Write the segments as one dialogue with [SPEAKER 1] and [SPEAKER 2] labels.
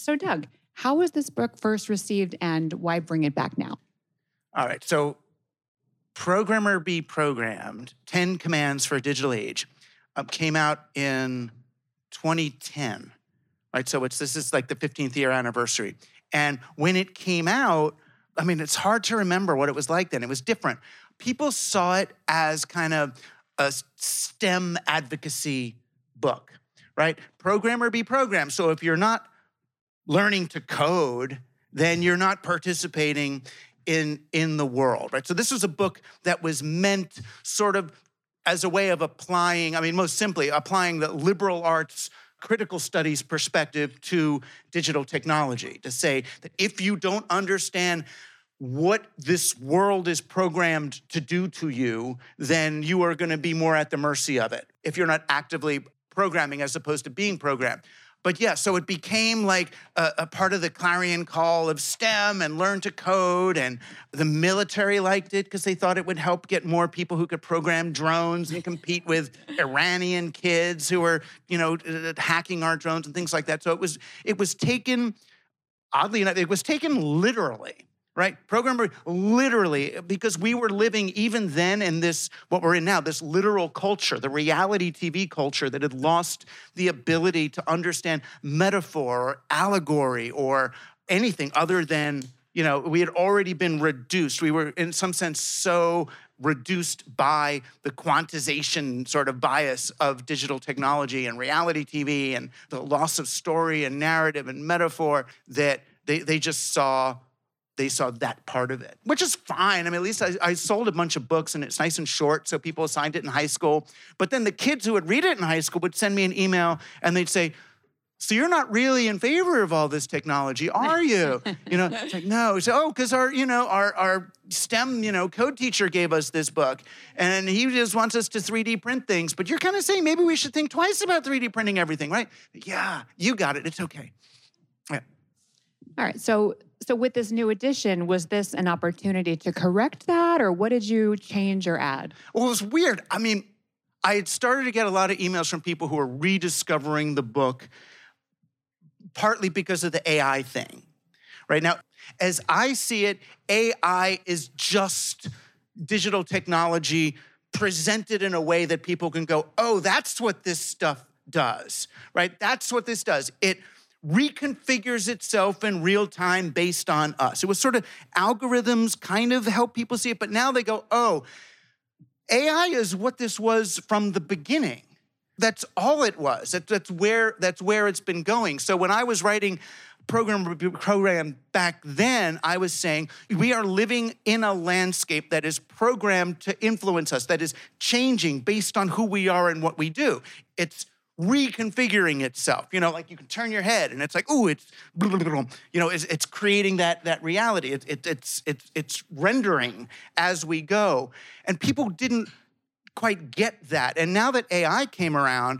[SPEAKER 1] So Doug, how was this book first received and why bring it back now?
[SPEAKER 2] All right, so Programmer Be Programmed, 10 Commands for a Digital Age, came out in 2010, right? So this is like the 15th year anniversary. And when it came out, I mean, it's hard to remember what it was like then. It was different. People saw it as kind of a STEM advocacy book, right? Programmer Be Programmed. So if you're not learning to code, then you're not participating in the world, right? So this was a book that was meant sort of as a way of applying, I mean, most simply, applying the liberal arts critical studies perspective to digital technology, to say that if you don't understand what this world is programmed to do to you, then you are going to be more at the mercy of it if you're not actively programming as opposed to being programmed. But yeah, so it became like a part of the clarion call of STEM and learn to code, and the military liked it because they thought it would help get more people who could program drones and compete with Iranian kids who were, hacking our drones and things like that. So it was taken, oddly enough, it was taken literally. Right? Programmer, literally, because we were living even then in this, what we're in now, this literal culture, the reality TV culture that had lost the ability to understand metaphor or allegory or anything other than, we had already been reduced. We were, in some sense, so reduced by the quantization sort of bias of digital technology and reality TV and the loss of story and narrative and metaphor that they just saw. They saw that part of it, which is fine. I mean, at least I sold a bunch of books and it's nice and short, so people assigned it in high school. But then the kids who would read it in high school would send me an email and they'd say, so you're not really in favor of all this technology, are you? It's like, no. So, because our STEM, code teacher gave us this book and he just wants us to 3D print things. But you're kind of saying maybe we should think twice about 3D printing everything, right? Yeah, you got it. It's okay. Yeah.
[SPEAKER 1] All right. So with this new edition, was this an opportunity to correct that, or what did you change or add?
[SPEAKER 2] Well, it was weird. I mean, I had started to get a lot of emails from people who were rediscovering the book, partly because of the AI thing. Right now, as I see it, AI is just digital technology presented in a way that people can go, oh, that's what this stuff does, right? That's what this does. It reconfigures itself in real time based on us. It was sort of algorithms kind of help people see it, but now they go, oh, AI is what this was from the beginning. That's all it was. That's where it's been going. So when I was writing program back then, I was saying we are living in a landscape that is programmed to influence us, that is changing based on who we are and what we do. It's reconfiguring itself, like you can turn your head and it's like, ooh, it's, it's creating that reality. It's rendering as we go. And people didn't quite get that. And now that AI came around,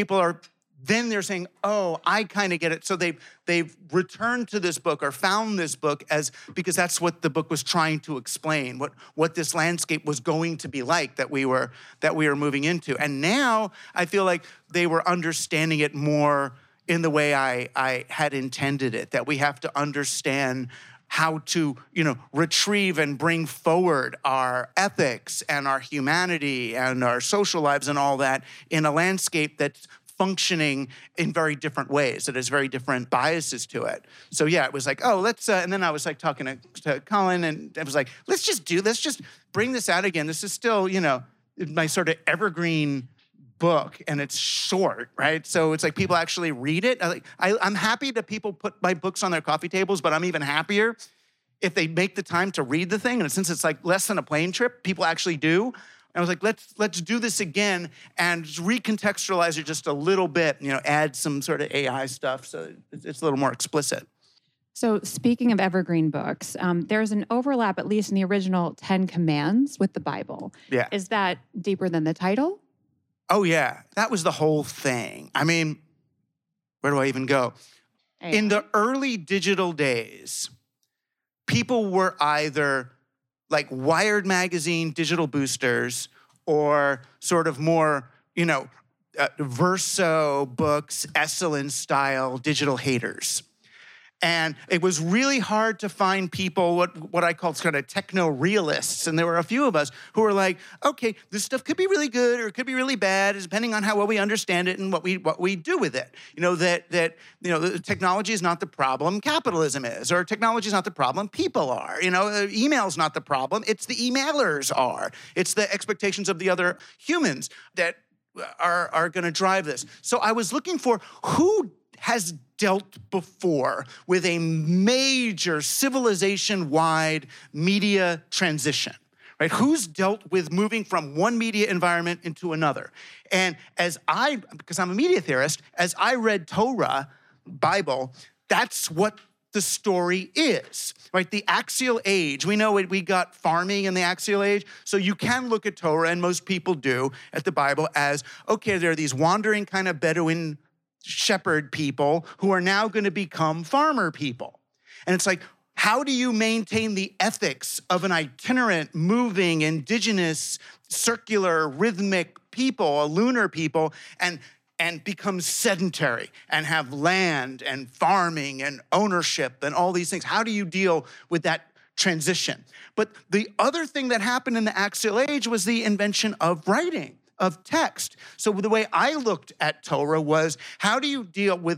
[SPEAKER 2] they're saying, oh, I kind of get it. So they've returned to this book or found this book because that's what the book was trying to explain, what this landscape was going to be like that we were moving into. And now I feel like they were understanding it more in the way I had intended it, that we have to understand how to, retrieve and bring forward our ethics and our humanity and our social lives and all that in a landscape that's functioning in very different ways, that has very different biases to it. So yeah, it was like, oh, let's, and then I was like talking to Colin and I was like, let's just bring this out again. This is still, my sort of evergreen book and it's short, right? So it's like people actually read it. I'm happy that people put my books on their coffee tables, but I'm even happier if they make the time to read the thing. And since it's like less than a plane trip, people actually do. I was like, let's do this again and recontextualize it just a little bit, add some sort of AI stuff so it's a little more explicit.
[SPEAKER 1] So speaking of evergreen books, there's an overlap, at least in the original 10 Commands with the Bible.
[SPEAKER 2] Yeah.
[SPEAKER 1] Is that deeper than the title?
[SPEAKER 2] Oh, yeah. That was the whole thing. I mean, where do I even go?
[SPEAKER 1] AI.
[SPEAKER 2] In the early digital days, people were either like Wired magazine digital boosters or sort of more, Verso books, Esalen style digital haters. And it was really hard to find people, what I call kind of techno-realists. And there were a few of us who were like, okay, this stuff could be really good or it could be really bad, depending on how well we understand it and what we do with it. The technology is not the problem, capitalism is. Or technology is not the problem, people are. Email's not the problem, it's the emailers are. It's the expectations of the other humans that are going to drive this. So I was looking for who has dealt before with a major civilization-wide media transition, right? Who's dealt with moving from one media environment into another? And because I'm a media theorist, as I read Torah, Bible, that's what the story is, right? The axial age, we know we got farming in the axial age, so you can look at Torah, and most people do, at the Bible as, okay, there are these wandering kind of Bedouin shepherd people who are now going to become farmer people. And it's like, how do you maintain the ethics of an itinerant, moving, indigenous, circular, rhythmic people, a lunar people, and become sedentary and have land and farming and ownership and all these things? How do you deal with that transition? But the other thing that happened in the axial age was the invention of writing, of text. So the way I looked at Torah was, how do you deal with,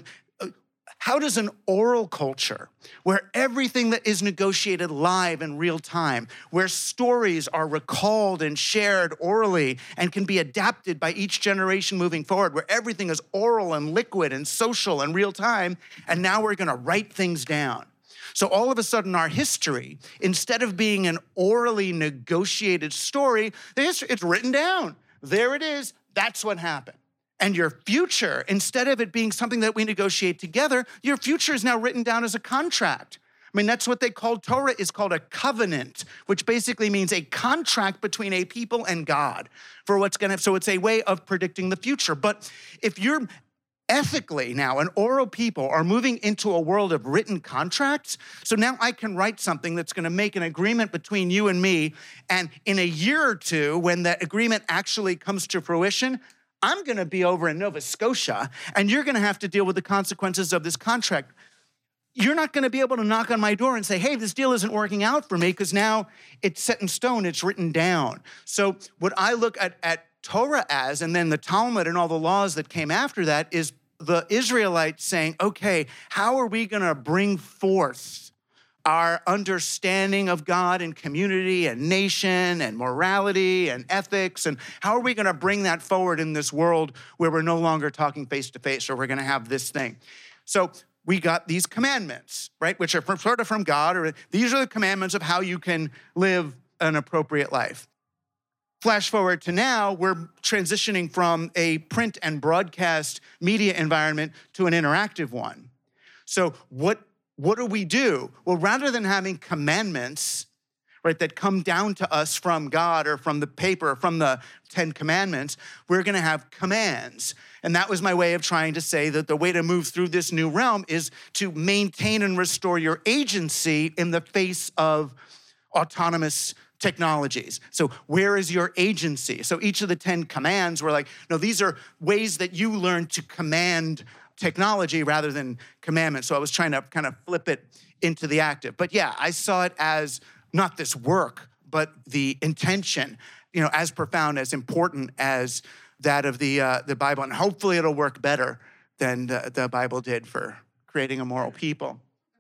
[SPEAKER 2] how does an oral culture, where everything that is negotiated live in real time, where stories are recalled and shared orally and can be adapted by each generation moving forward, where everything is oral and liquid and social and real time, and now we're going to write things down. So all of a sudden, our history, instead of being an orally negotiated story, it's written down. There it is. That's what happened. And your future, instead of it being something that we negotiate together, your future is now written down as a contract. I mean, that's what they call Torah is called a covenant, which basically means a contract between a people and God for what's going to, so it's a way of predicting the future. But if you're ethically now, an oral people are moving into a world of written contracts. So now I can write something that's going to make an agreement between you and me. And in a year or two, when that agreement actually comes to fruition, I'm going to be over in Nova Scotia, and you're going to have to deal with the consequences of this contract. You're not going to be able to knock on my door and say, hey, this deal isn't working out for me, because now it's set in stone, it's written down. So what I look at Torah as, and then the Talmud and all the laws that came after that, is the Israelites saying, okay, how are we going to bring forth our understanding of God and community and nation and morality and ethics, and how are we going to bring that forward in this world where we're no longer talking face to face, or we're going to have this thing? So we got these commandments, right, which are sort of from God, or these are the commandments of how you can live an appropriate life. Flash forward to now, we're transitioning from a print and broadcast media environment to an interactive one. So what do we do? Well, rather than having commandments, right, that come down to us from God or from the paper, or from the 10 Commandments, we're going to have commands. And that was my way of trying to say that the way to move through this new realm is to maintain and restore your agency in the face of autonomous technologies. So where is your agency? So each of the 10 commands were like, no, these are ways that you learn to command technology rather than commandments. So I was trying to kind of flip it into the active. But yeah, I saw it as not this work, but the intention, as profound, as important as that of the Bible. And hopefully it'll work better than the Bible did for creating a moral people.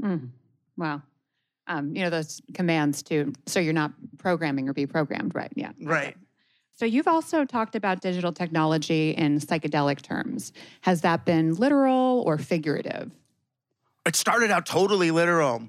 [SPEAKER 1] Wow. Those commands too, so you're not programming or be programmed, right? Yeah.
[SPEAKER 2] Right.
[SPEAKER 1] Okay. So you've also talked about digital technology in psychedelic terms. Has that been literal or figurative?
[SPEAKER 2] It started out totally literal.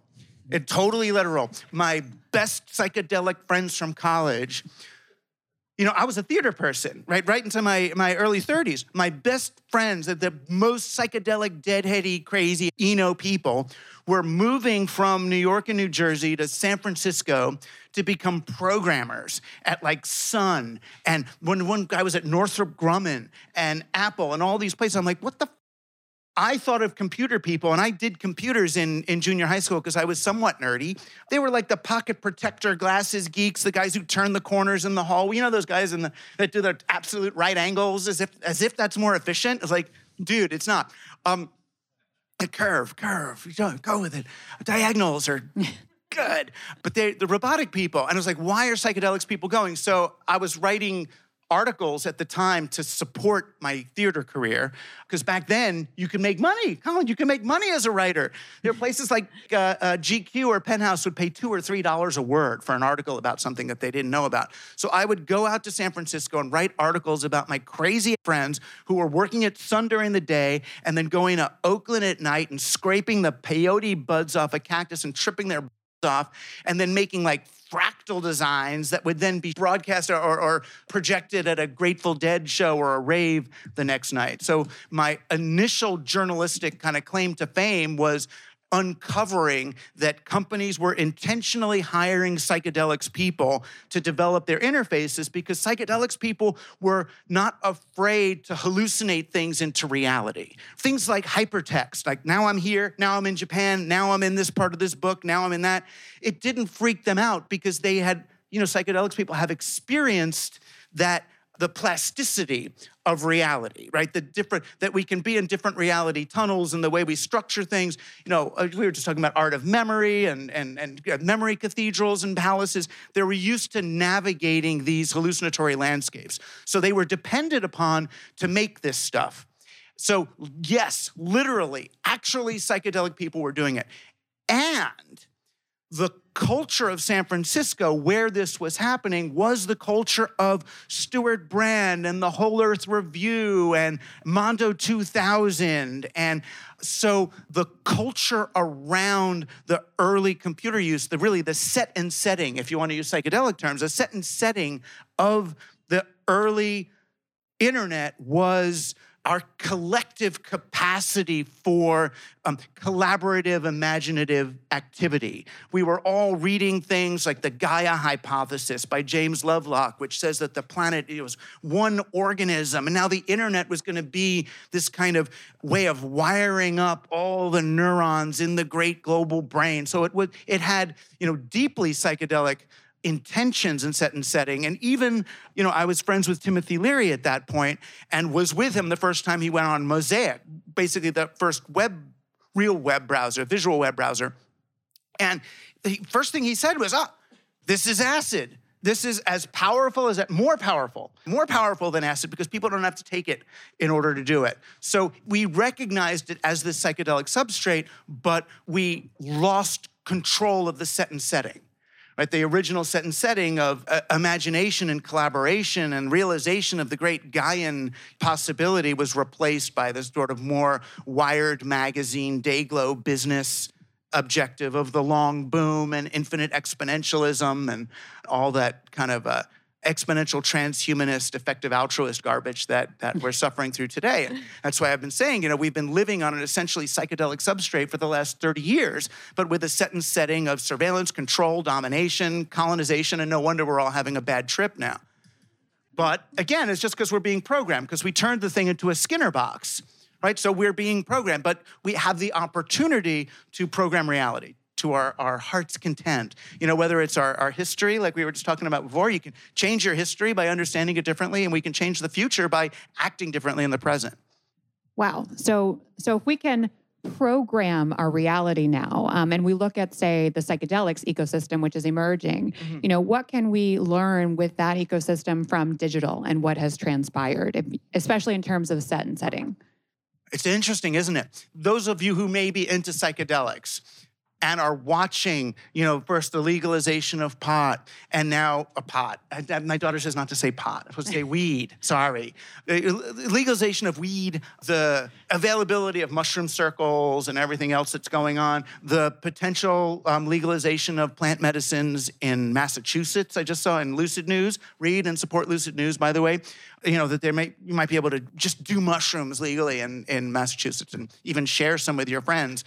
[SPEAKER 2] My best psychedelic friends from college, I was a theater person, right into my early 30s. My best friends, the most psychedelic, deadheady, crazy, people, were moving from New York and New Jersey to San Francisco to become programmers at Sun. And when one guy was at Northrop Grumman and Apple and all these places, I'm like, what the I thought of computer people, and I did computers in junior high school because I was somewhat nerdy. They were like the pocket protector glasses geeks, the guys who turn the corners in the hall. Those guys that do the absolute right angles as if that's more efficient. It's like, dude, it's not. A curve, you don't go with it. Diagonals are good. But the robotic people, and I was like, why are psychedelics people going? So I was writing articles at the time to support my theater career, because back then you could make money. Colin, you can make money as a writer. There are places like GQ or Penthouse would pay $2 or $3 a word for an article about something that they didn't know about. So I would go out to San Francisco and write articles about my crazy friends who were working at Sun during the day and then going to Oakland at night and scraping the peyote buds off a cactus and tripping their off, and then making like fractal designs that would then be broadcast or projected at a Grateful Dead show or a rave the next night. So my initial journalistic kind of claim to fame was uncovering that companies were intentionally hiring psychedelics people to develop their interfaces, because psychedelics people were not afraid to hallucinate things into reality. Things like hypertext, like now I'm here, now I'm in Japan, now I'm in this part of this book, now I'm in that. It didn't freak them out because they had, psychedelics people have experienced the plasticity of reality, right? That we can be in different reality tunnels and the way we structure things. We were just talking about art of memory and memory cathedrals and palaces. They were used to navigating these hallucinatory landscapes. So they were depended upon to make this stuff. So yes, literally, actually psychedelic people were doing it. And the culture of San Francisco, where this was happening, was the culture of Stuart Brand and the Whole Earth Review and Mondo 2000. And so the culture around the early computer use, the set and setting, if you want to use psychedelic terms, the set and setting of the early internet was our collective capacity for collaborative, imaginative activity. We were all reading things like the Gaia hypothesis by James Lovelock, which says that the planet was one organism, and now the internet was going to be this kind of way of wiring up all the neurons in the great global brain. So it had, deeply psychedelic intentions in set and setting. And even, I was friends with Timothy Leary at that point and was with him the first time he went on Mosaic, basically the first real web browser, visual web browser. And the first thing he said was, this is acid. This is more powerful than acid, because people don't have to take it in order to do it. So we recognized it as this psychedelic substrate, but we lost control of the set and setting. Right, the original set and setting of imagination and collaboration and realization of the great Gaian possibility was replaced by this sort of more Wired magazine, Dayglow business objective of the long boom and infinite exponentialism and all that kind of exponential transhumanist, effective altruist garbage that we're suffering through today. And that's why I've been saying, we've been living on an essentially psychedelic substrate for the last 30 years, but with a set and setting of surveillance, control, domination, colonization, and no wonder we're all having a bad trip now. But again, it's just because we're being programmed, because we turned the thing into a Skinner box, right? So we're being programmed, but we have the opportunity to program reality to our heart's content. Whether it's our history, like we were just talking about before, you can change your history by understanding it differently, and we can change the future by acting differently in the present.
[SPEAKER 1] Wow. So if we can program our reality now, and we look at, say, the psychedelics ecosystem, which is emerging, what can we learn with that ecosystem from digital and what has transpired, especially in terms of set and setting?
[SPEAKER 2] It's interesting, isn't it? Those of you who may be into psychedelics and are watching, first the legalization of pot, and now a pot. My daughter says not to say pot. I'm supposed to say weed. Sorry. Legalization of weed, the availability of mushroom circles and everything else that's going on, the potential legalization of plant medicines in Massachusetts. I just saw in Lucid News. Read and support Lucid News, by the way. That you might be able to just do mushrooms legally in Massachusetts and even share some with your friends.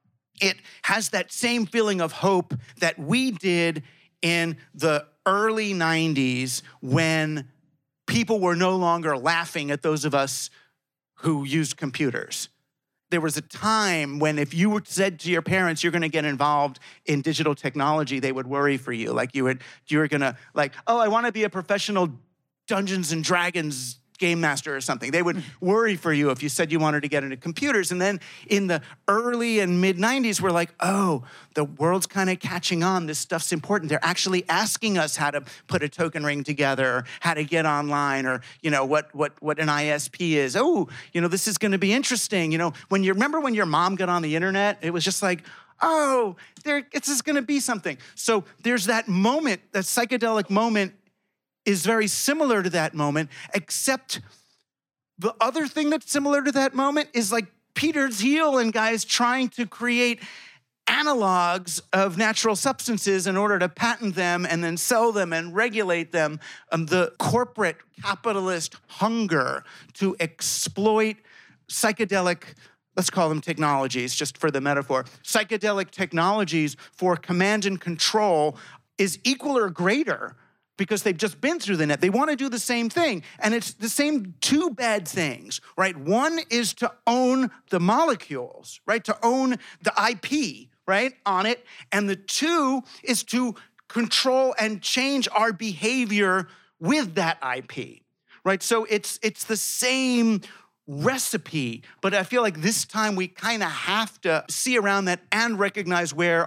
[SPEAKER 2] It has that same feeling of hope that we did in the early 90s when people were no longer laughing at those of us who used computers. There was a time when if you said to your parents you're going to get involved in digital technology, they would worry for you. Like you were going to I want to be a professional Dungeons and Dragons game master or something. They would worry for you if you said you wanted to get into computers. And then in the early and mid 90s, we're like, oh, the world's kind of catching on. This stuff's important. They're actually asking us how to put a token ring together, or how to get online, or, what an ISP is. Oh, this is going to be interesting. Remember when your mom got on the internet, it was just like, oh, this is going to be something. So there's that moment, that psychedelic moment is very similar to that moment, except the other thing that's similar to that moment is like Peter Thiel and guys trying to create analogs of natural substances in order to patent them and then sell them and regulate them. The corporate capitalist hunger to exploit psychedelic, let's call them technologies, just for the metaphor, psychedelic technologies for command and control is equal or greater, because they've just been through the net. They want to do the same thing. And it's the same two bad things, right? One is to own the molecules, right? To own the IP, right, on it. And the two is to control and change our behavior with that IP, right? So it's the same recipe, but I feel like this time we kind of have to see around that and recognize where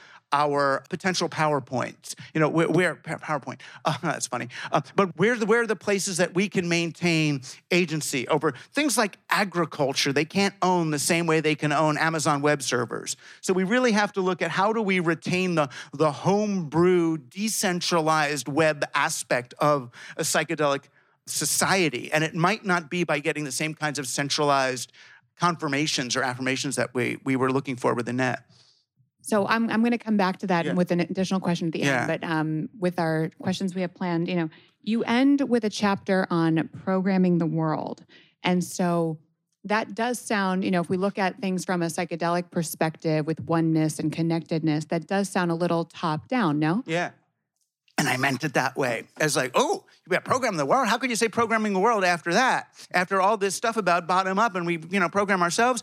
[SPEAKER 2] our potential PowerPoints, where PowerPoint, that's funny. But where are the places that we can maintain agency over things like agriculture? They can't own the same way they can own Amazon Web Servers. So we really have to look at how do we retain the homebrew, decentralized web aspect of a psychedelic society. And it might not be by getting the same kinds of centralized confirmations or affirmations that we were looking for with the net.
[SPEAKER 1] So I'm going to come back to that with an additional question at the end. But with our questions we have planned, you end with a chapter on programming the world. And so that does sound, if we look at things from a psychedelic perspective with oneness and connectedness, that does sound a little top down, no?
[SPEAKER 2] Yeah. And I meant it that way. As like, oh, you got programming the world? How could you say programming the world after that? After all this stuff about bottom up and we, program ourselves?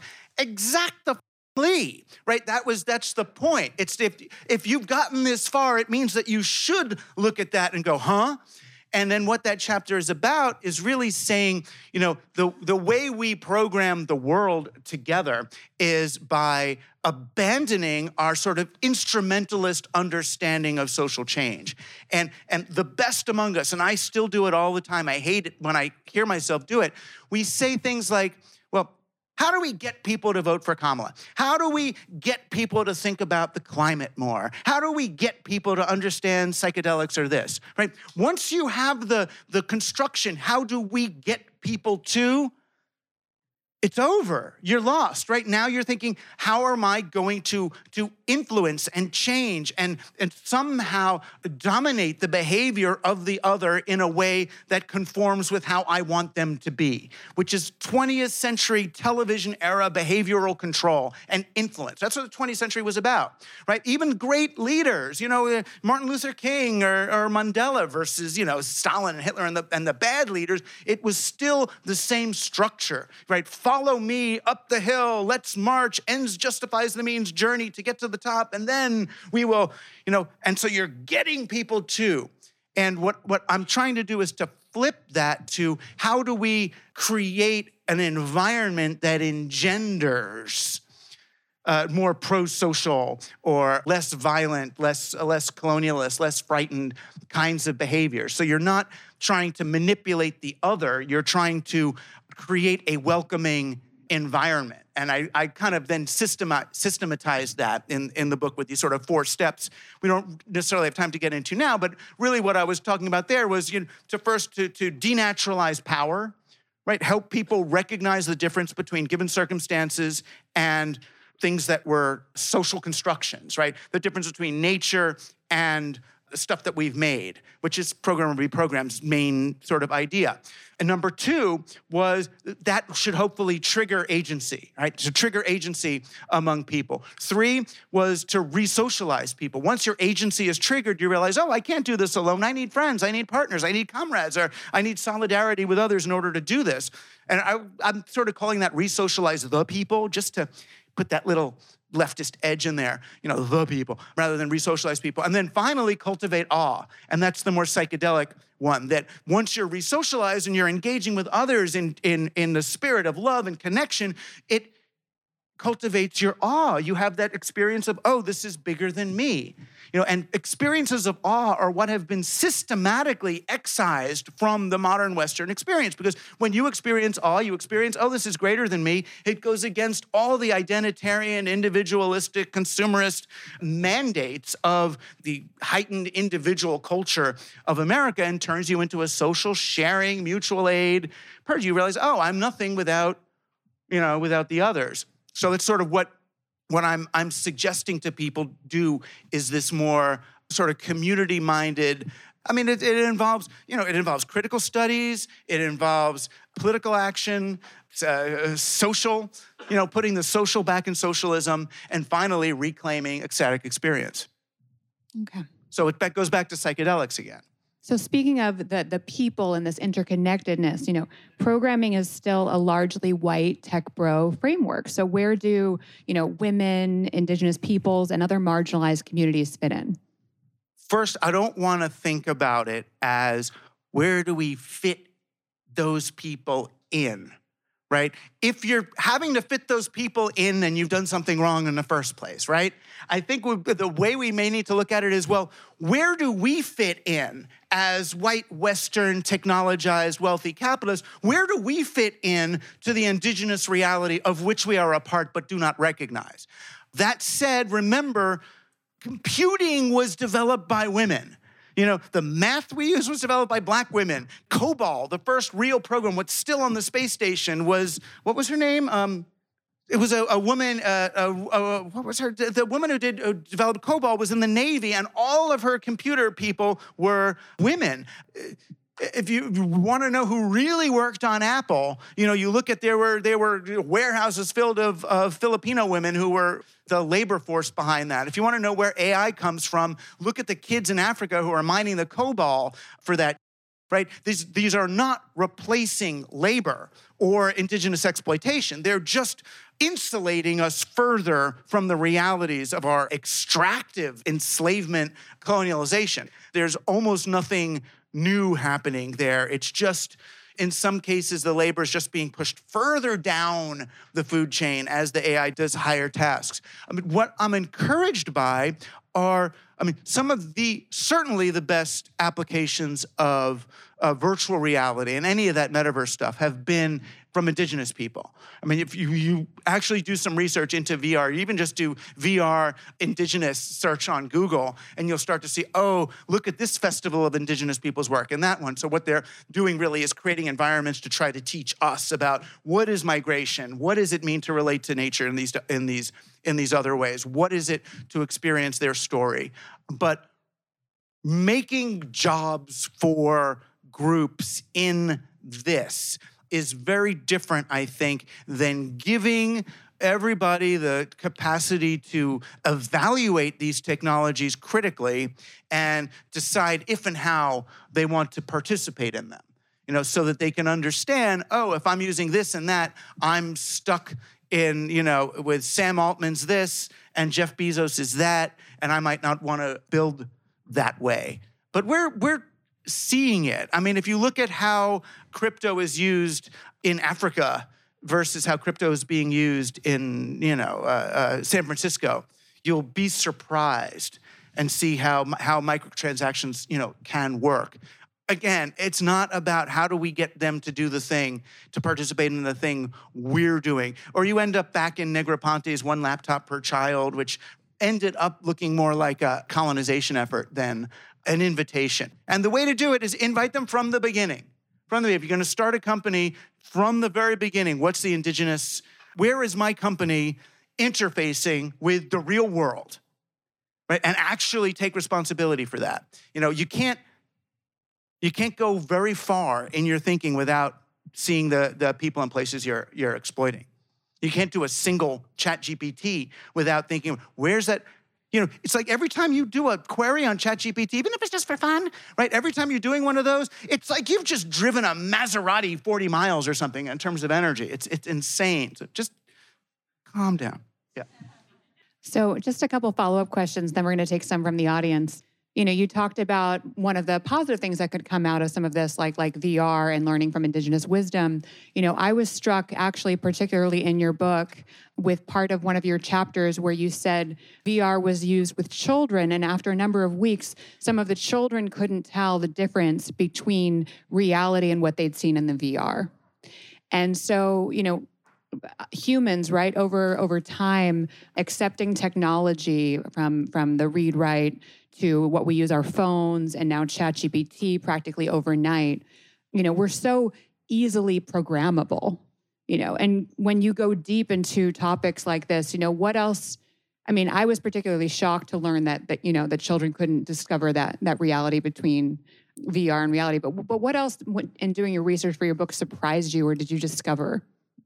[SPEAKER 2] Exactly, right? That's the point. It's if you've gotten this far, it means that you should look at that and go, huh? And then what that chapter is about is really saying, the way we program the world together is by abandoning our sort of instrumentalist understanding of social change. And the best among us, and I still do it all the time, I hate it when I hear myself do it, we say things like, well, how do we get people to vote for Kamala? How do we get people to think about the climate more? How do we get people to understand psychedelics or this, right? Once you have the construction, how do we get people to? It's over. You're lost, right? Now you're thinking, how am I going to influence and change and somehow dominate the behavior of the other in a way that conforms with how I want them to be, which is 20th century television era behavioral control and influence. That's what the 20th century was about, right? Even great leaders, Martin Luther King or Mandela versus, Stalin and Hitler and the bad leaders, it was still the same structure, right? Follow me up the hill, let's march, ends justifies the means journey to get to the top, and then we will, and so you're getting people to. And what I'm trying to do is to flip that to how do we create an environment that engenders more pro-social or less violent, less colonialist, less frightened kinds of behavior. So you're not trying to manipulate the other, you're trying to create a welcoming environment. And I kind of then systematized that in the book with these sort of 4 steps we don't necessarily have time to get into now, but really what I was talking about there was to denaturalize power, right? Help people recognize the difference between given circumstances and things that were social constructions, right? The difference between nature and the stuff that we've made, which is Programmer Reprogram's main sort of idea. And number 2 was that should hopefully trigger agency, right? To trigger agency among people. 3 was to re-socialize people. Once your agency is triggered, you realize, oh, I can't do this alone. I need friends, I need partners, I need comrades, or I need solidarity with others in order to do this. And I'm sort of calling that re-socialize the people, just to put that little leftist edge in there, the people, rather than re-socialize people. And then finally cultivate awe. And that's the more psychedelic one, that once you're re-socialized and you're engaging with others in the spirit of love and connection, it cultivates your awe. You have that experience of, oh, this is bigger than me. And experiences of awe are what have been systematically excised from the modern Western experience. Because when you experience awe, you experience, oh, this is greater than me. It goes against all the identitarian, individualistic, consumerist mandates of the heightened individual culture of America and turns you into a social sharing, mutual aid person. You realize, oh, I'm nothing without the others. So it's sort of what I'm suggesting to people do is this more sort of community-minded. I mean, it involves, it involves critical studies, it involves political action, social, putting the social back in socialism, and finally reclaiming ecstatic experience.
[SPEAKER 1] Okay.
[SPEAKER 2] So that goes back to psychedelics again.
[SPEAKER 1] So speaking of the people and this interconnectedness, programming is still a largely white tech bro framework. So where do, women, indigenous peoples, and other marginalized communities fit in?
[SPEAKER 2] First, I don't want to think about it as where do we fit those people in, right? If you're having to fit those people in, then you've done something wrong in the first place, right? I think the way we may need to look at it is, well, where do we fit in as white, Western, technologized, wealthy capitalists? Where do we fit in to the indigenous reality of which we are a part but do not recognize? That said, remember, computing was developed by women. The math we use was developed by Black women. COBOL, the first real program, what's still on the space station was, what was her name? It was a woman, what was her? The woman who developed COBOL was in the Navy, and all of her computer people were women. If you want to know who really worked on Apple, you look at there were warehouses filled of Filipino women who were the labor force behind that. If you want to know where AI comes from, look at the kids in Africa who are mining the COBOL for that. Right? These are not replacing labor or indigenous exploitation. They're just insulating us further from the realities of our extractive enslavement colonialization. There's almost nothing new happening there. It's just, in some cases, the labor is just being pushed further down the food chain as the AI does higher tasks. What I'm encouraged by are, certainly the best applications of virtual reality and any of that metaverse stuff have been from indigenous people. If you actually do some research into VR, you even just do VR indigenous search on Google, and you'll start to see, oh, look at this festival of indigenous people's work and that one. So what they're doing really is creating environments to try to teach us about what is migration, what does it mean to relate to nature in these other ways, what is it to experience their story. But making jobs for groups in this is very different, I think, than giving everybody the capacity to evaluate these technologies critically and decide if and how they want to participate in them, so that they can understand, oh, if I'm using this and that, I'm stuck in, with Sam Altman's this and Jeff Bezos is that, and I might not want to build that way. But we're seeing it. If you look at how crypto is used in Africa versus how crypto is being used in, San Francisco, you'll be surprised and see how microtransactions, can work. Again, it's not about how do we get them to do the thing, to participate in the thing we're doing. Or you end up back in Negroponte's one laptop per child, which ended up looking more like a colonization effort than an invitation. And the way to do it is invite them from the beginning. If you're going to start a company from the very beginning, what's the indigenous, where is my company interfacing with the real world, right? And actually take responsibility for that. You can't go very far in your thinking without seeing the people and places you're exploiting. You can't do a single ChatGPT without thinking, where's that? It's like every time you do a query on ChatGPT, even if it's just for fun, right? Every time you're doing one of those, it's like you've just driven a Maserati 40 miles or something in terms of energy. It's insane. So just calm down. Yeah.
[SPEAKER 1] So just a couple follow-up questions, then we're going to take some from the audience. You talked about one of the positive things that could come out of some of this, like VR and learning from indigenous wisdom. I was struck actually, particularly in your book, with part of one of your chapters where you said VR was used with children, and after a number of weeks, some of the children couldn't tell the difference between reality and what they'd seen in the VR. And so, humans, right, over time, accepting technology from the read write to what we use our phones and now ChatGPT practically overnight, we're so easily programmable, and when you go deep into topics like this, what else? I mean, I was particularly shocked to learn that children couldn't discover that reality between VR and reality. But what else in doing your research for your book surprised you, or did you discover?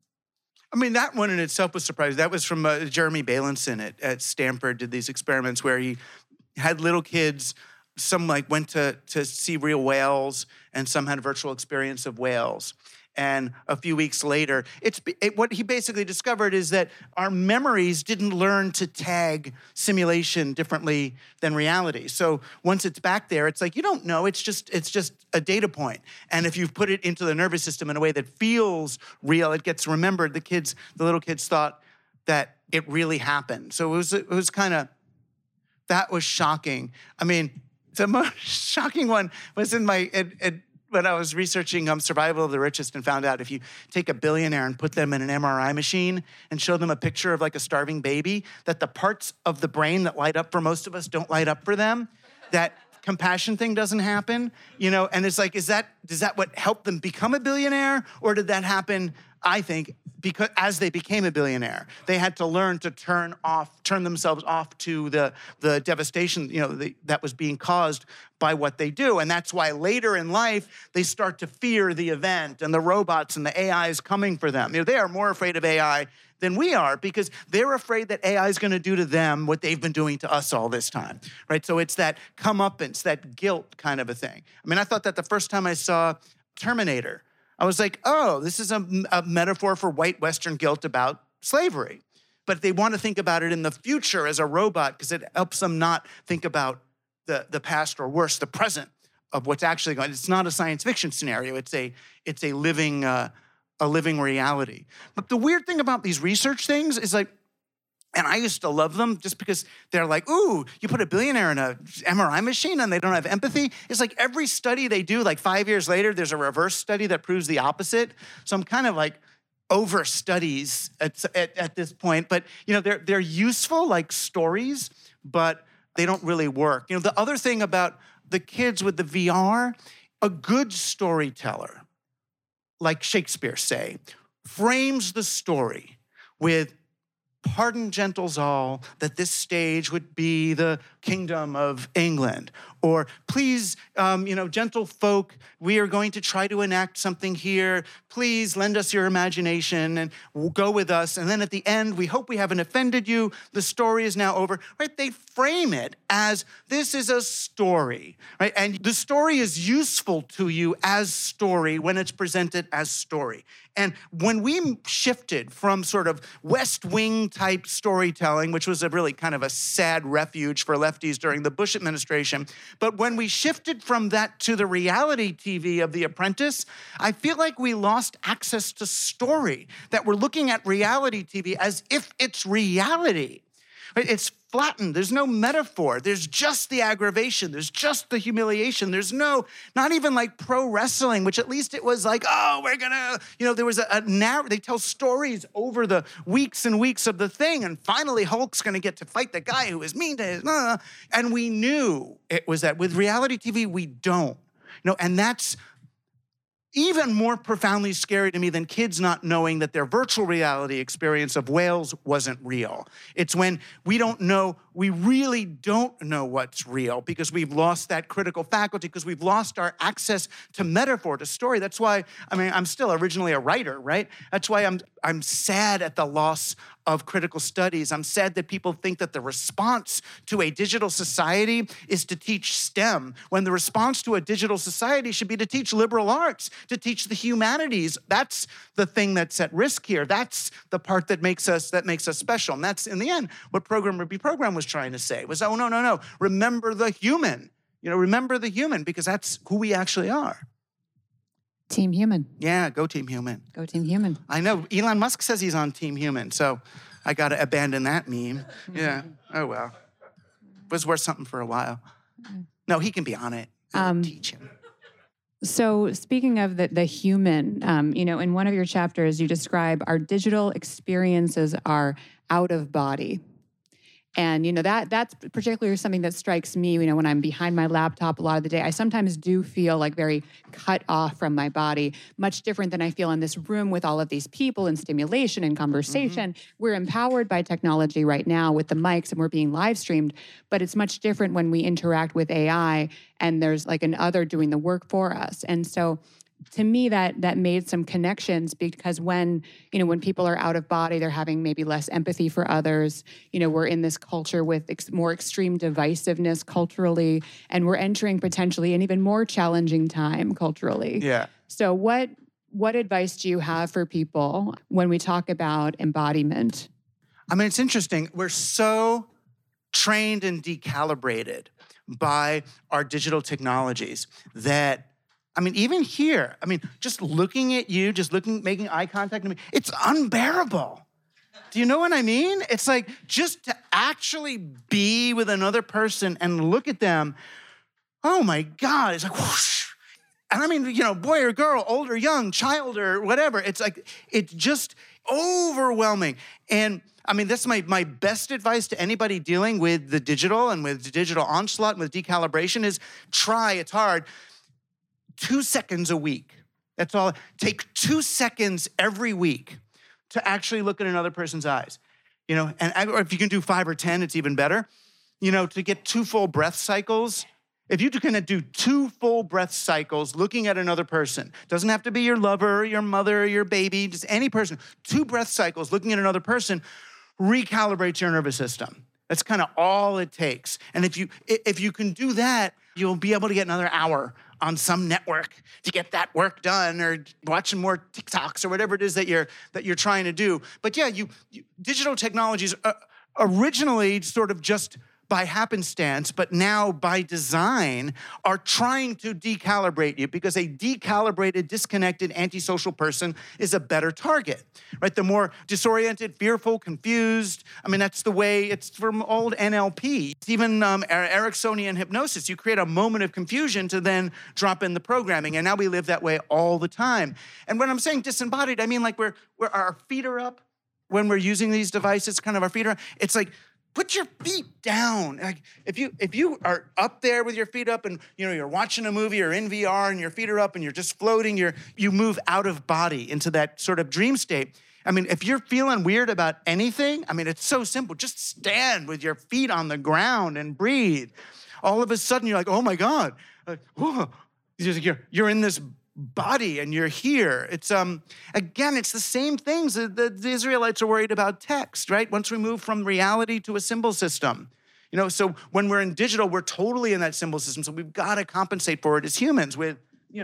[SPEAKER 2] I mean, that one in itself was surprising. That was from Jeremy Bailenson at Stanford, did these experiments where he had little kids, some went to see real whales, and some had a virtual experience of whales. And a few weeks later, what he basically discovered is that our memories didn't learn to tag simulation differently than reality. So once it's back there, it's like, you don't know, it's just a data point. And if you've put it into the nervous system in a way that feels real, it gets remembered. The little kids thought that it really happened. So it was kind of, that was shocking. I mean, the most shocking one was in when I was researching Survival of the Richest, and found out if you take a billionaire and put them in an MRI machine and show them a picture of a starving baby, that the parts of the brain that light up for most of us don't light up for them, that compassion thing doesn't happen, and it's like, does that what helped them become a billionaire? Or did that happen, I think, because as they became a billionaire, they had to learn to turn themselves off to the devastation, that was being caused by what they do. And that's why later in life, they start to fear the event and the robots and the AI is coming for them. They are more afraid of AI than we are, because they're afraid that AI is going to do to them what they've been doing to us all this time, right? So it's that comeuppance, that guilt kind of a thing. I mean, I thought that the first time I saw Terminator, I was like, oh, this is a metaphor for white Western guilt about slavery. But they want to think about it in the future as a robot, because it helps them not think about the past, or worse, the present of what's actually going on. It's not a science fiction scenario. It's a living reality. But the weird thing about these research things is and I used to love them just because they're like, ooh, you put a billionaire in a MRI machine and they don't have empathy. It's like every study they do, 5 years later, there's a reverse study that proves the opposite. So I'm kind of over studies at this point. But, they're useful like stories, but they don't really work. The other thing about the kids with the VR, a good storyteller, like Shakespeare, say, frames the story with, "Pardon, gentles all, that this stage would be the kingdom of England." Or, "Please, gentle folk, we are going to try to enact something here. Please lend us your imagination and go with us. And then at the end, we hope we haven't offended you. The story is now over." Right? They frame it as, this is a story, right? And the story is useful to you as story when it's presented as story. And when we shifted from sort of West Wing type storytelling, which was a really kind of a sad refuge for lefties during the Bush administration, but when we shifted from that to the reality TV of The Apprentice, I feel like we lost access to story, that we're looking at reality TV as if it's reality. Right? It's flattened. There's no metaphor. There's just the aggravation. There's just the humiliation. There's not even pro wrestling, which at least it was we're gonna, there was a narrative. They tell stories over the weeks and weeks of the thing. And finally, Hulk's gonna get to fight the guy who was mean to his, and we knew it was that. With reality TV, we don't. And that's even more profoundly scary to me than kids not knowing that their virtual reality experience of whales wasn't real. It's when we don't know we really don't know what's real because we've lost that critical faculty, because we've lost our access to metaphor, to story. That's why, I'm still originally a writer, right? That's why I'm sad at the loss of critical studies. I'm sad that people think that the response to a digital society is to teach STEM, when the response to a digital society should be to teach liberal arts, to teach the humanities. That's the thing that's at risk here. That's the part that makes us special. And that's, in the end, what Programmer Be Programmed was trying to say, was, oh, no, remember the human. Remember the human, because that's who we actually are.
[SPEAKER 1] Team Human.
[SPEAKER 2] Yeah, go Team Human.
[SPEAKER 1] Go Team Human.
[SPEAKER 2] I know. Elon Musk says he's on Team Human, so I got to abandon that meme. Yeah. Oh, well. It was worth something for a while. No, he can be on it. Teach him.
[SPEAKER 1] So speaking of the human, in one of your chapters, you describe our digital experiences are out of body. And, that's particularly something that strikes me, when I'm behind my laptop a lot of the day. I sometimes do feel like very cut off from my body, much different than I feel in this room with all of these people and stimulation and conversation. Mm-hmm. We're empowered by technology right now with the mics and we're being live streamed, but it's much different when we interact with AI and there's like an other doing the work for us. And so to me, that made some connections, because when people are out of body, they're having maybe less empathy for others. We're in this culture with more extreme divisiveness culturally, and we're entering potentially an even more challenging time culturally.
[SPEAKER 2] Yeah.
[SPEAKER 1] So what advice do you have for people when we talk about embodiment?
[SPEAKER 2] It's interesting. We're so trained and decalibrated by our digital technologies that, even here, just looking at you, making eye contact with me, it's unbearable. Do you know what I mean? It's like, just to actually be with another person and look at them, oh my God, it's like whoosh. And boy or girl, old or young, child or whatever, it's like, it's just overwhelming. And that's my best advice to anybody dealing with the digital and with the digital onslaught and with decalibration is try, it's hard, 2 seconds a week. That's all. Take 2 seconds every week to actually look at another person's eyes. Or if you can do 5 or 10, it's even better. To get 2 full breath cycles. If you can do 2 full breath cycles looking at another person, doesn't have to be your lover, or your mother, or your baby, just any person. 2 breath cycles looking at another person recalibrates your nervous system. That's kind of all it takes. And if you can do that, you'll be able to get another hour on some network to get that work done, or watching more TikToks or whatever it is that you're trying to do. But yeah, digital technologies originally sort of just by happenstance, but now by design, are trying to decalibrate you, because a decalibrated, disconnected, antisocial person is a better target, right? The more disoriented, fearful, confused. That's the way, it's from old NLP. It's even Ericksonian hypnosis. You create a moment of confusion to then drop in the programming, and now we live that way all the time. And when I'm saying disembodied, I mean like we're our feet are up when we're using these devices, kind of our feet are up. It's like, put your feet down. Like if you are up there with your feet up and you're watching a movie or in VR and your feet are up and you're just floating, you move out of body into that sort of dream state. If you're feeling weird about anything, it's so simple. Just stand with your feet on the ground and breathe. All of a sudden you're like, oh my God, you're in this body and you're here. It's again, it's the same things that the Israelites are worried about text, right? Once we move from reality to a symbol system, so when we're in digital, we're totally in that symbol system. So we've got to compensate for it as humans with,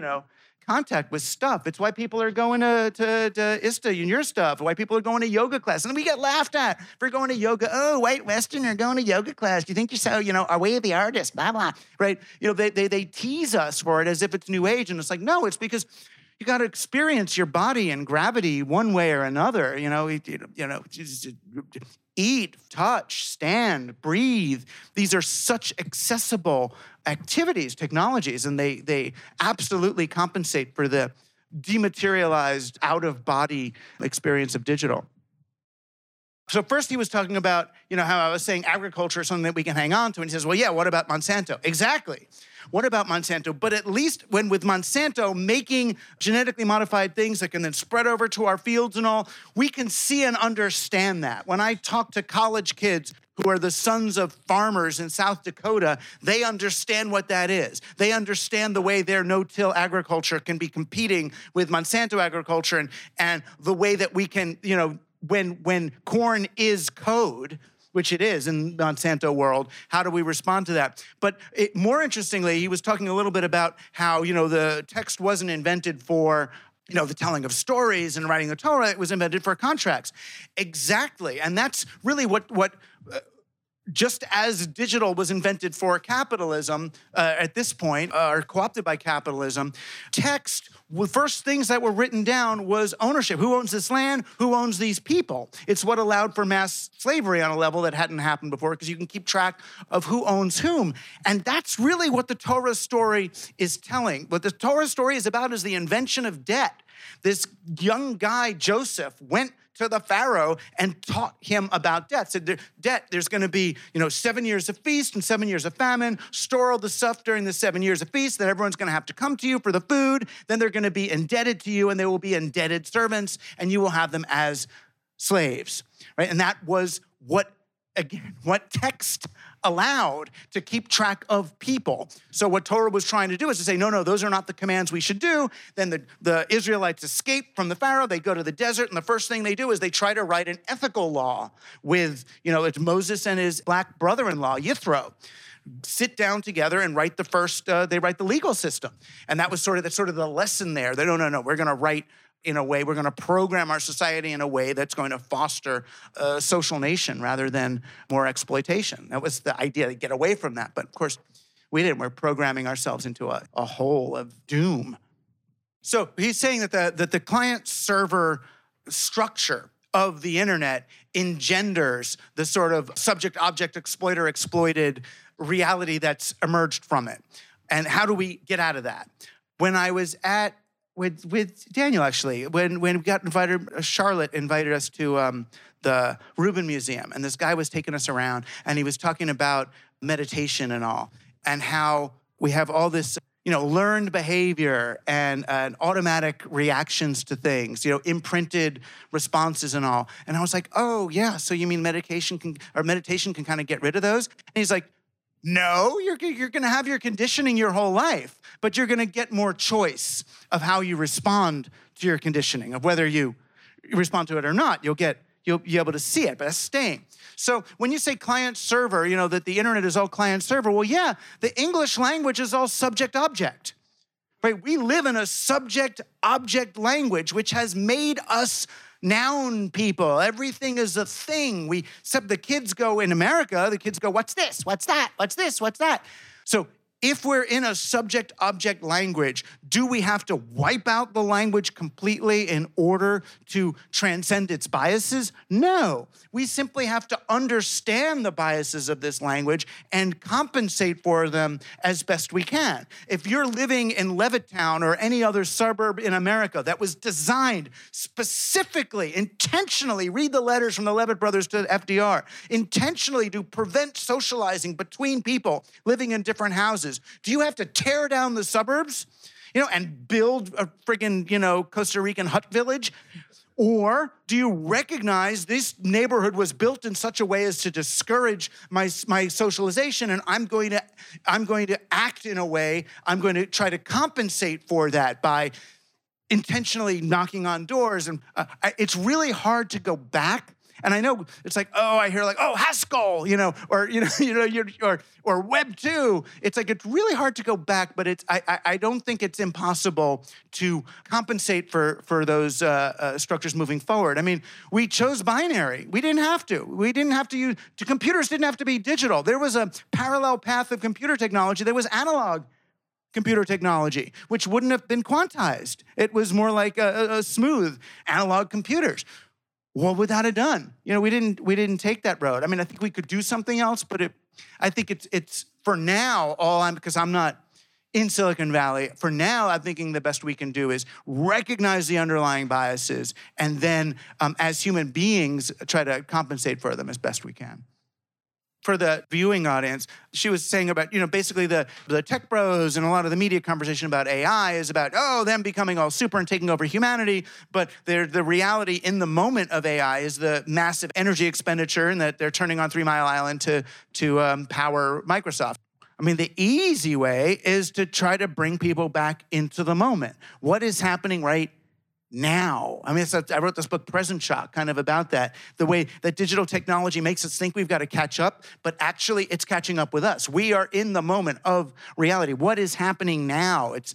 [SPEAKER 2] contact with stuff. It's why people are going to ISTA and your stuff, why people are going to yoga class. And we get laughed at for going to yoga. Oh, white Westerner going to yoga class. Do you think you're so, are we the artist, blah, blah, right? They tease us for it as if it's new age. And it's like, no, it's because you got to experience your body and gravity one way or another. Just eat, touch, stand, breathe. These are such accessible activities, technologies, and they absolutely compensate for the dematerialized, out-of-body experience of digital. So first he was talking about, how I was saying agriculture is something that we can hang on to. And he says, well, yeah, what about Monsanto? Exactly. What about Monsanto? But at least when with Monsanto making genetically modified things that can then spread over to our fields and all, we can see and understand that. When I talk to college kids who are the sons of farmers in South Dakota, they understand what that is. They understand the way their no-till agriculture can be competing with Monsanto agriculture and the way that we can, when corn is code, which it is in Monsanto world, how do we respond to that? But more interestingly, he was talking a little bit about how, the text wasn't invented for the telling of stories and writing the Torah. It was invented for contracts. Exactly. And that's really what just as digital was invented for capitalism at this point, or co-opted by capitalism, text, the first things that were written down was ownership. Who owns this land? Who owns these people? It's what allowed for mass slavery on a level that hadn't happened before, because you can keep track of who owns whom. And that's really what the Torah story is telling. What the Torah story is about is the invention of debt. This young guy, Joseph, went to the Pharaoh and taught him about debt. Said, there's going to be, 7 years of feast and 7 years of famine. Store all the stuff during the 7 years of feast. Then everyone's going to have to come to you for the food. Then they're going to be indebted to you, and they will be indebted servants, and you will have them as slaves, right? And that was what text allowed to keep track of people. So what Torah was trying to do is to say, no, those are not the commands we should do. Then the Israelites escape from the Pharaoh. They go to the desert, and the first thing they do is they try to write an ethical law with, it's Moses and his black brother-in-law, Yithro, sit down together and write they write the legal system. And that was sort of the lesson there. They, no, we're going to write in a way, we're going to program our society in a way that's going to foster a social nation rather than more exploitation. That was the idea, to get away from that. But of course, we didn't. We're programming ourselves into a hole of doom. So he's saying that the client-server structure of the internet engenders the sort of subject-object, exploiter-exploited reality that's emerged from it. And how do we get out of that? When I was with Daniel, actually, when we got invited, Charlotte invited us to the Rubin Museum, and this guy was taking us around, and he was talking about meditation and all, and how we have all this, learned behavior and automatic reactions to things, imprinted responses and all. And I was like, oh yeah, so you mean meditation can kind of get rid of those? And he's like, no, you're going to have your conditioning your whole life, but you're going to get more choice of how you respond to your conditioning, of whether you respond to it or not. You'll be able to see it, but that's staying. So when you say client-server, that the internet is all client-server, well, yeah, the English language is all subject-object, right? We live in a subject-object language, which has made us noun people. Everything is a thing. Except the kids go in America, what's this? What's that? What's this? What's that? So if we're in a subject-object language, do we have to wipe out the language completely in order to transcend its biases? No. We simply have to understand the biases of this language and compensate for them as best we can. If you're living in Levittown or any other suburb in America that was designed specifically, intentionally, read the letters from the Levitt brothers to FDR, intentionally to prevent socializing between people living in different houses, do you have to tear down the suburbs, and build a friggin', Costa Rican hut village? Or do you recognize this neighborhood was built in such a way as to discourage my socialization, and I'm going to act in a way, I'm going to try to compensate for that by intentionally knocking on doors. And it's really hard to go back. And I know it's like, I hear Haskell, or Web 2. It's like, it's really hard to go back, but I don't think it's impossible to compensate for those structures moving forward. I mean, we chose binary. We didn't have to. Computers didn't have to be digital. There was a parallel path of computer technology. There was analog computer technology, which wouldn't have been quantized. It was more like a smooth analog computers. What would that have done? We didn't take that road. I mean, I think we could do something else, but I think it's for now, because I'm not in Silicon Valley, for now, I'm thinking the best we can do is recognize the underlying biases and then, as human beings, try to compensate for them as best we can. for the viewing audience, she was saying about, basically the tech bros and a lot of the media conversation about AI is about, them becoming all super and taking over humanity. But the reality in the moment of AI is the massive energy expenditure and that they're turning on 3 Mile Island to power Microsoft. I mean, the easy way is to try to bring people back into the moment. What is happening right now? I mean, I wrote this book, Present Shock, kind of about that. The way that digital technology makes us think we've got to catch up, but actually it's catching up with us. We are in the moment of reality. What is happening now? It's,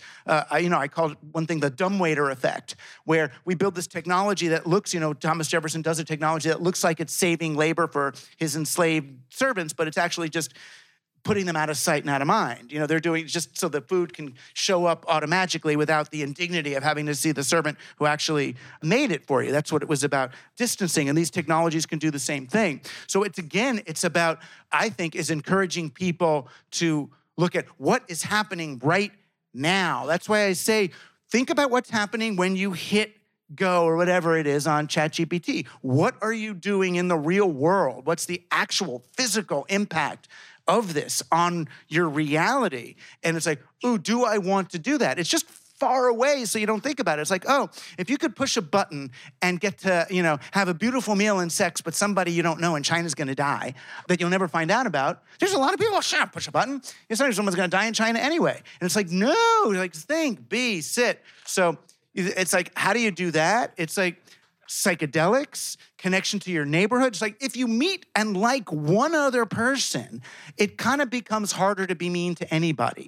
[SPEAKER 2] I call it one thing the dumbwaiter effect, where we build this technology that looks, Thomas Jefferson does a technology that looks like it's saving labor for his enslaved servants, but it's actually just putting them out of sight and out of mind. They're doing just so the food can show up automatically without the indignity of having to see the servant who actually made it for you. That's what it was about, distancing, and these technologies can do the same thing. So it's about, I think, is encouraging people to look at what is happening right now. That's why I say, think about what's happening when you hit go or whatever it is on ChatGPT. What are you doing in the real world? What's the actual physical impact of this on your reality? And it's like, ooh, do I want to do that? It's just far away, so you don't think about it. It's like, if you could push a button and get to, have a beautiful meal and sex, but somebody you don't know in China's gonna die, that you'll never find out about. There's a lot of people, shut up, push a button. Someone's gonna die in China anyway. And it's like, no, think, be, sit. So it's like, how do you do that? It's like, psychedelics, connection to your neighborhood. It's like if you meet and like one other person, it kind of becomes harder to be mean to anybody,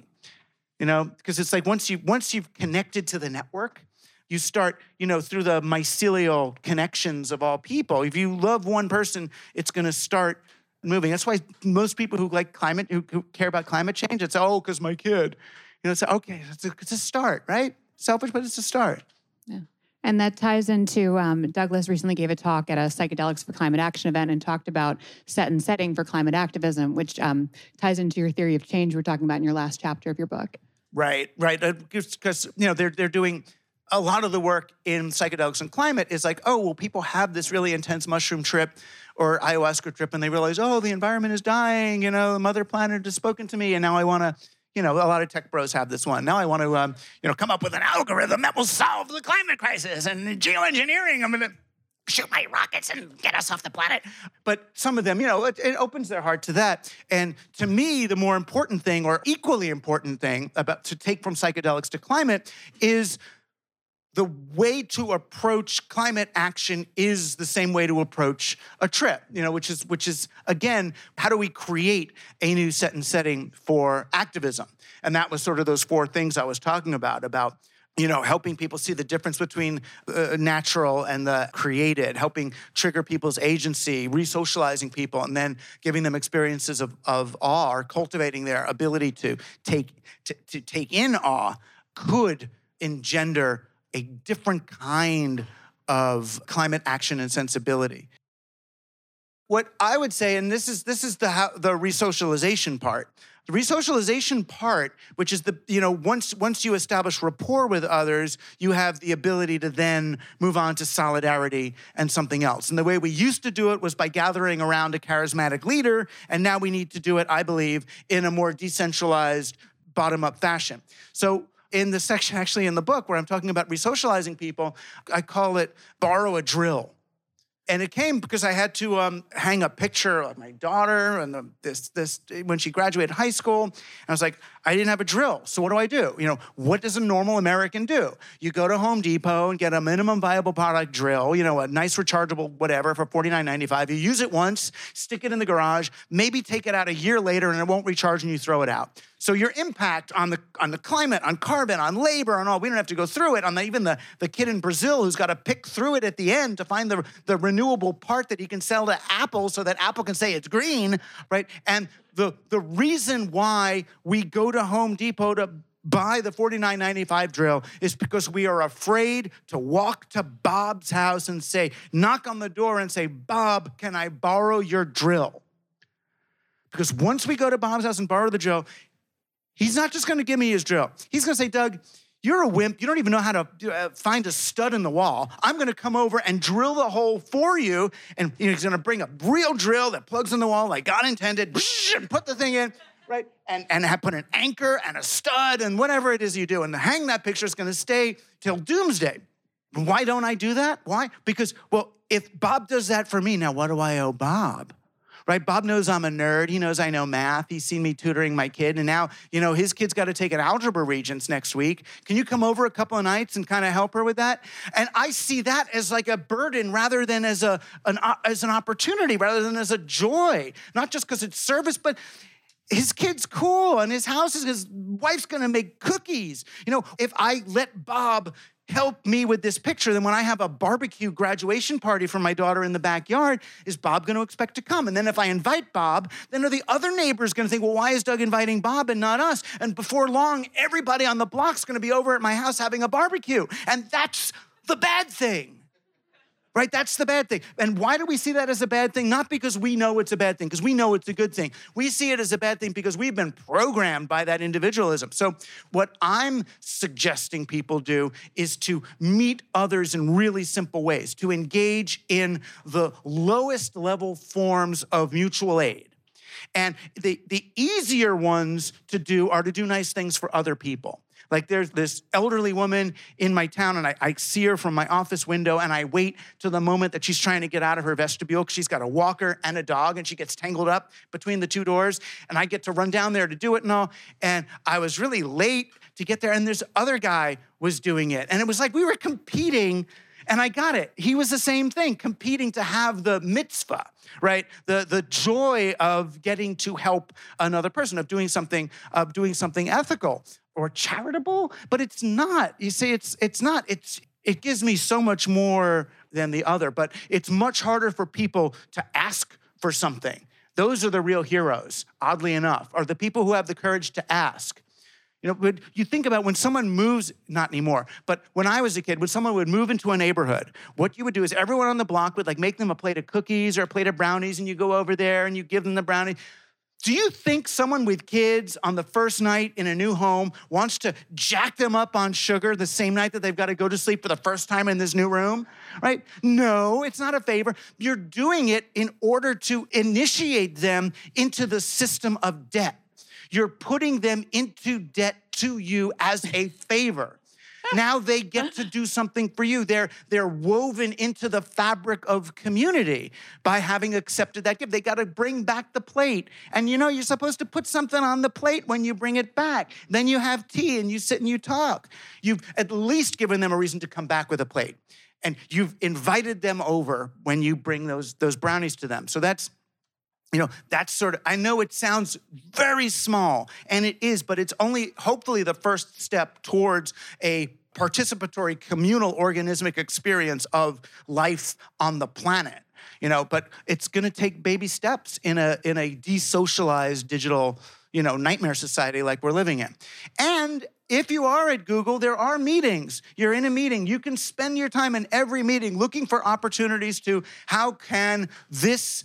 [SPEAKER 2] because it's like once you've connected to the network, you start, through the mycelial connections of all people. If you love one person, it's going to start moving. That's why most people who like climate, who care about climate change, it's because my kid. It's okay. It's a start, right? Selfish, but it's a start.
[SPEAKER 1] Yeah. And that ties into, Douglas recently gave a talk at a Psychedelics for Climate Action event and talked about set and setting for climate activism, which ties into your theory of change we're talking about in your last chapter of your book.
[SPEAKER 2] Right. Because, they're doing a lot of the work in psychedelics and climate is like, people have this really intense mushroom trip or ayahuasca trip and they realize, the environment is dying, the mother planet has spoken to me and now I want to, a lot of tech bros have this one. Now I want to, come up with an algorithm that will solve the climate crisis and geoengineering. I'm going to shoot my rockets and get us off the planet. But some of them, it opens their heart to that. And to me, the more important thing or equally important thing to take from psychedelics to climate is the way to approach climate action is the same way to approach a trip, which is again, how do we create a new set and setting for activism? And that was sort of those 4 things I was talking about, helping people see the difference between natural and the created, helping trigger people's agency, re-socializing people, and then giving them experiences of awe or cultivating their ability to take in awe could engender a different kind of climate action and sensibility. What I would say, and this is the re-socialization part. The re-socialization part, which is once you establish rapport with others, you have the ability to then move on to solidarity and something else. And the way we used to do it was by gathering around a charismatic leader, and now we need to do it, I believe, in a more decentralized, bottom-up fashion. So in the section actually in the book where I'm talking about re-socializing people, I call it borrow a drill. And it came because I had to hang a picture of my daughter and this when she graduated high school. And I was like, I didn't have a drill. So what do I do? What does a normal American do? You go to Home Depot and get a minimum viable product drill, a nice rechargeable whatever for $49.95. You use it once, stick it in the garage, maybe take it out a year later and it won't recharge and you throw it out. So your impact on the climate, on carbon, on labor, on all, we don't have to go through it. On even the kid in Brazil who's got to pick through it at the end to find the renewable part that he can sell to Apple so that Apple can say it's green, right? And the reason why we go to Home Depot to buy the $49.95 drill is because we are afraid to walk to Bob's house and knock on the door and say, Bob, can I borrow your drill? Because once we go to Bob's house and borrow the drill, he's not just going to give me his drill. He's going to say, Doug, you're a wimp. You don't even know how to find a stud in the wall. I'm going to come over and drill the hole for you. And he's going to bring a real drill that plugs in the wall like God intended, and put the thing in, right? And have put an anchor and a stud and whatever it is you do. And hang that picture. It's going to stay till doomsday. Why don't I do that? Why? Because, well, if Bob does that for me, now what do I owe Bob? Right? Bob knows I'm a nerd. He knows I know math. He's seen me tutoring my kid. And now, his kid's got to take an algebra regents next week. Can you come over a couple of nights and kind of help her with that? And I see that as like a burden rather than as an opportunity, rather than as a joy. Not just because it's service, but his kid's cool and his wife's going to make cookies. If I let Bob help me with this picture, then when I have a barbecue graduation party for my daughter in the backyard, is Bob going to expect to come? And then if I invite Bob, then are the other neighbors going to think, well, why is Doug inviting Bob and not us? And before long, everybody on the block's going to be over at my house having a barbecue. And that's the bad thing. Right? That's the bad thing. And why do we see that as a bad thing? Not because we know it's a bad thing, because we know it's a good thing. We see it as a bad thing because we've been programmed by that individualism. So what I'm suggesting people do is to meet others in really simple ways, to engage in the lowest level forms of mutual aid. And the easier ones to do are to do nice things for other people. Like there's this elderly woman in my town, and I see her from my office window, and I wait till the moment that she's trying to get out of her vestibule because she's got a walker and a dog, and she gets tangled up between the two doors, and I get to run down there to do it and all. And I was really late to get there, and this other guy was doing it. And it was like we were competing, and I got it. He was the same thing, competing to have the mitzvah, right? The joy of getting to help another person, of doing something ethical or charitable, but it's not. You see, it's not. It gives me so much more than the other, but it's much harder for people to ask for something. Those are the real heroes, oddly enough, are the people who have the courage to ask. But you think about when someone moves, not anymore, but when I was a kid, when someone would move into a neighborhood, what you would do is everyone on the block would make them a plate of cookies or a plate of brownies, and you go over there and you give them the brownie. Do you think someone with kids on the first night in a new home wants to jack them up on sugar the same night that they've got to go to sleep for the first time in this new room, right? No, it's not a favor. You're doing it in order to initiate them into the system of debt. You're putting them into debt to you as a favor. Now they get to do something for you. They're woven into the fabric of community by having accepted that gift. They got to bring back the plate. And you're supposed to put something on the plate when you bring it back. Then you have tea and you sit and you talk. You've at least given them a reason to come back with a plate. And you've invited them over when you bring those brownies to them. So that's sort of, I know it sounds very small, and it is, but it's only hopefully the first step towards a participatory, communal, organismic experience of life on the planet. But it's going to take baby steps in a desocialized digital, nightmare society like we're living in. And if you are at Google, there are meetings. You're in a meeting. You can spend your time in every meeting looking for opportunities to how can this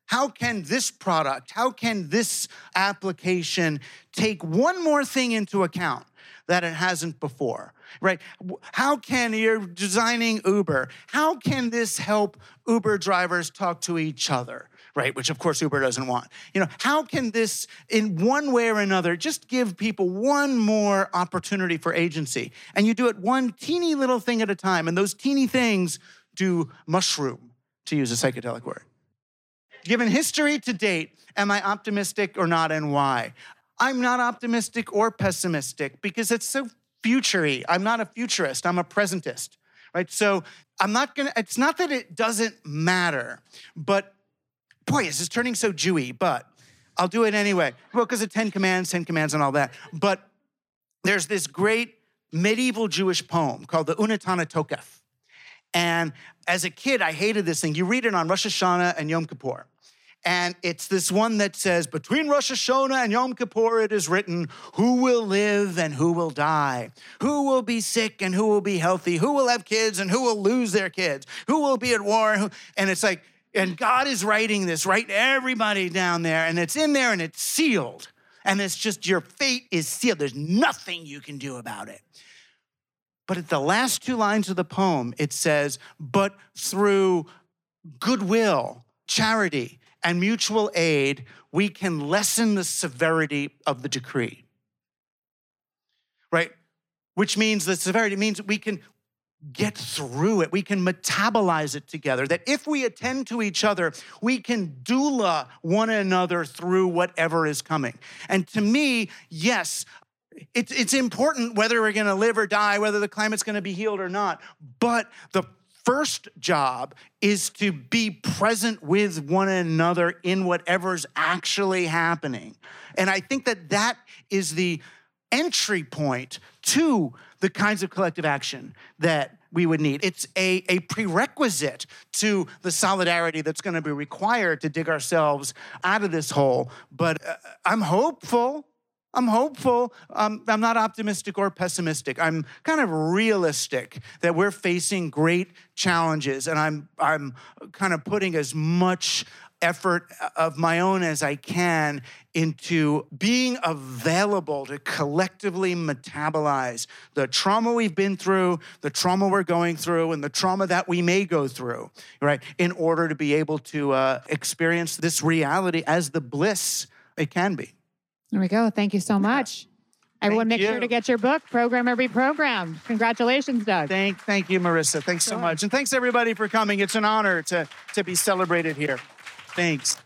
[SPEAKER 2] product, how can this application take one more thing into account that it hasn't before, right? How can you're designing Uber? How can this help Uber drivers talk to each other, right? Which of course Uber doesn't want. How can this in one way or another just give people one more opportunity for agency? And you do it one teeny little thing at a time. And those teeny things do mushroom, to use a psychedelic word. Given history to date, am I optimistic or not, and why? I'm not optimistic or pessimistic because it's so future-y. I'm not a futurist, I'm a presentist, right? So it's not that it doesn't matter, but boy, this is turning so Jewy, but I'll do it anyway. Well, because of 10 Commands and all that. But there's this great medieval Jewish poem called the Unetane Tokef. And as a kid, I hated this thing. You read it on Rosh Hashanah and Yom Kippur. And it's this one that says, between Rosh Hashanah and Yom Kippur, it is written, who will live and who will die? Who will be sick and who will be healthy? Who will have kids and who will lose their kids? Who will be at war? And it's like, and God is writing this, right? Everybody down there, and it's in there and it's sealed. And it's just, your fate is sealed. There's nothing you can do about it. But at the last two lines of the poem, it says, but through goodwill, charity, and mutual aid, we can lessen the severity of the decree. Right? Which means the severity means we can get through it. We can metabolize it together. That if we attend to each other, we can doula one another through whatever is coming. And to me, yes, it's important whether we're going to live or die, whether the climate's going to be healed or not. But the first job is to be present with one another in whatever's actually happening. And I think that that is the entry point to the kinds of collective action that we would need. It's a prerequisite to the solidarity that's going to be required to dig ourselves out of this hole. But I'm hopeful. I'm not optimistic or pessimistic. I'm kind of realistic that we're facing great challenges, and I'm kind of putting as much effort of my own as I can into being available to collectively metabolize the trauma we've been through, the trauma we're going through, and the trauma that we may go through, right? In order to be able to experience this reality as the bliss it can be.
[SPEAKER 1] There we go. Thank you so much. Everyone, make sure to get your book, Program or Be Programmed. Congratulations, Doug.
[SPEAKER 2] Thank you, Marissa. Thanks so much. And thanks, everybody, for coming. It's an honor to be celebrated here. Thanks.